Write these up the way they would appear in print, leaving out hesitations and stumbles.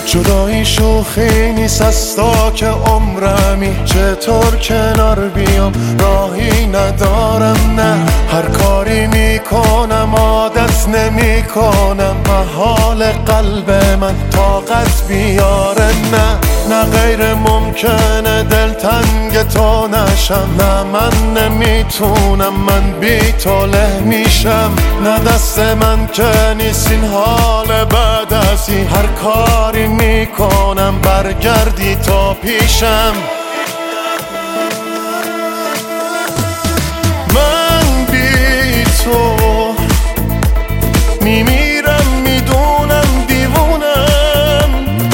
جدایی شوخی نیست از تا که عمرمی، چطور کنار بیام راهی ندارم. نه هر کاری میکنم عادت نمی کنم، محال قلب من طاقت بیاره. نه غیر ممکنه دلتنگ تو نشم، نه من نمیتونم من بی تو له میشم. نه دست من که نیست این حال بعد از این، هر کاری میکنم برگردی تا پیشم. من بی تو میمیرم، میدونم دیوونم،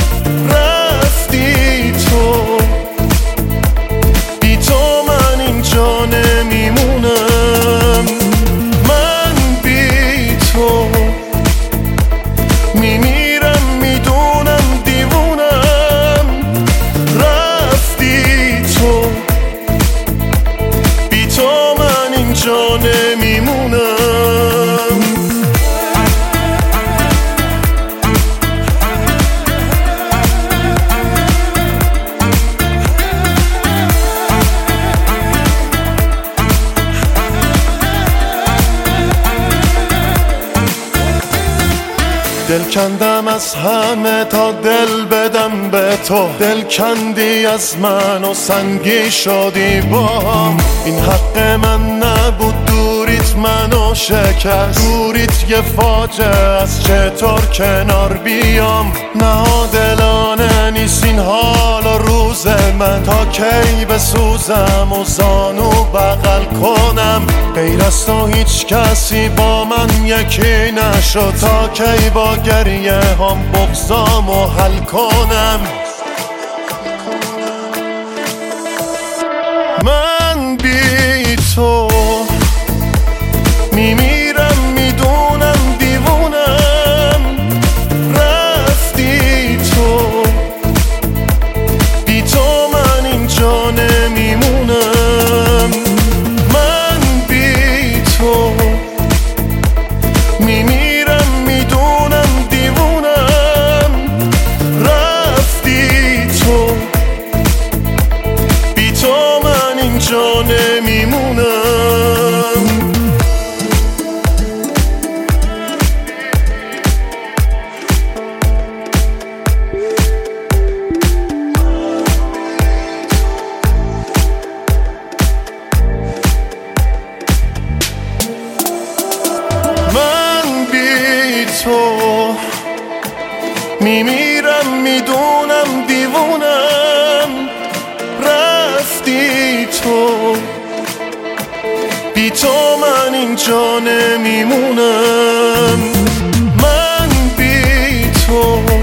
رفتی تو، بی تو من اینجا نمیمونم. من بی تو میمیرم، میدونم دیوونم، رفتی تو، بی تو من اینجا نمیمونم. دل کندم از همه تا دل بدم به تو، دل کندی از من و سنگی شدی با هم. این حق من نبود، دوریت منو شکست، دوریت یه فاجعه از، چطور کنار بیام. نادلانه نیست این حال و روز من، تا کی بسوزم و زانو بغل کنم. غیر از تو هیچ کسی با من یکی نشد، تا کی با گریه هم بغضامو حل کنم. من بی تو میمیرم، میدونم دیوونم، رفتی تو، بی تو من اینجا نمیمونم. من بی تو میمیرم، میدونم دیوونم، رفتی تو، بی تو من اینجا نمیمونم. من بی تو میمیرم، میدونم دیوونم، رفتی تو، بی تو من اینجا نمیمونم. من بی تو